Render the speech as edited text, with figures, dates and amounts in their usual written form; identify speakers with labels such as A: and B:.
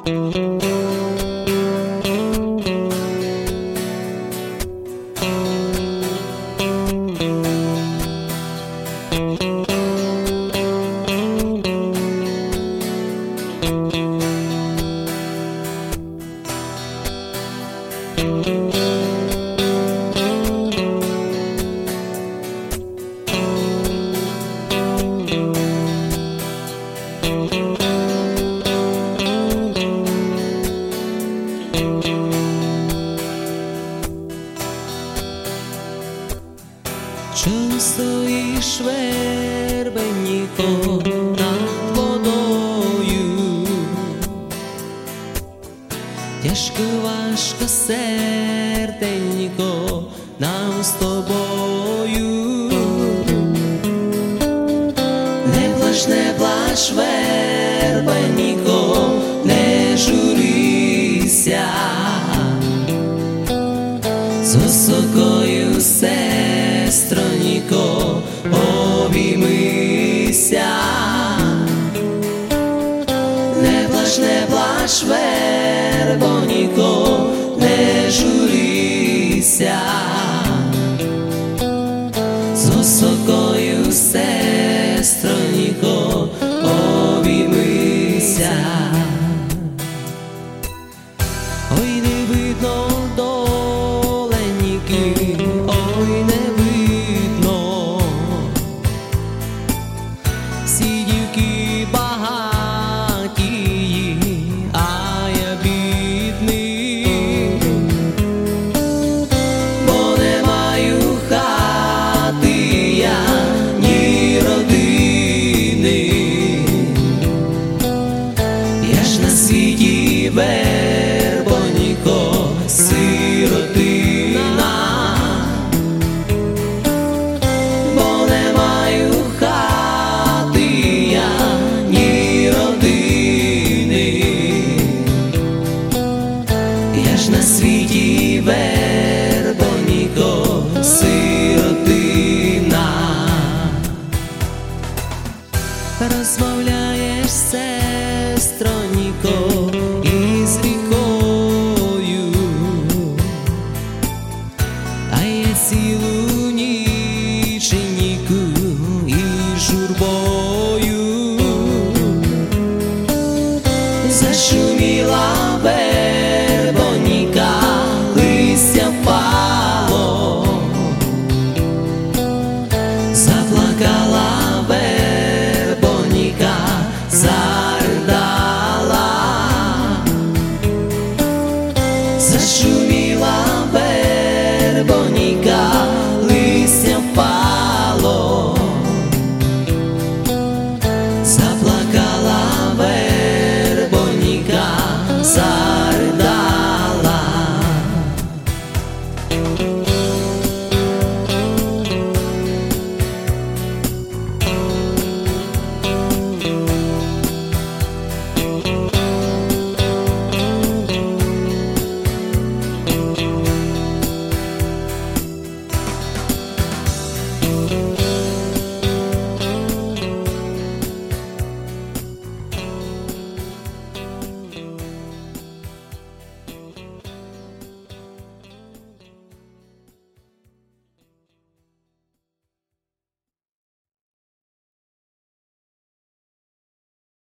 A: Чом стоїш, вербеніко, над водою? Тяжко, важко, серденько, нам з тобою. Не плач, вербеніко, не журися, з високою сестроніко, обіймися. Не плач, вербоніко, не журися, з високою сестроніко, обіймися. Ой, не видно доленьки, ой, не видно. Всі дівки багаті, а я бідний, бо не маю хати я, ні родини. Я ж на світі вербоніко, сиротина, бо не маю хати я, ні родини. Я ж на світі вербоніко, сиротина.